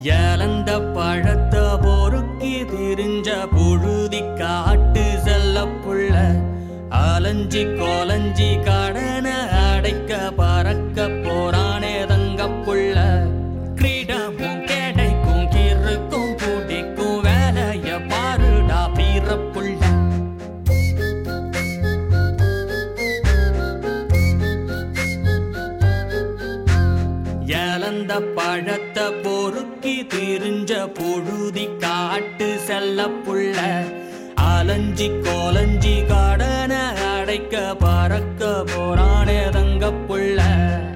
ஏலந்த பழத்தை பொறுக்கி திரிஞ்ச புழுதி காட்டு செல்ல புள்ள அலஞ்சி கோலஞ்சி கடன அடைக்க பறக்க போறானே தங்க புள்ள கிரீடமும் கேடைக்கும் கிறுக்கும் பூட்டிக்கும் வேலைய பாருடா பீர புள்ள ஏலந்த பழத்தை பொறுக்கி திரிஞ்ச புழுதி காட்டு செல்ல புள்ள அலஞ்சி கோலஞ்சி கடன அடைக்க பறக்க போறானே தங்க புள்ள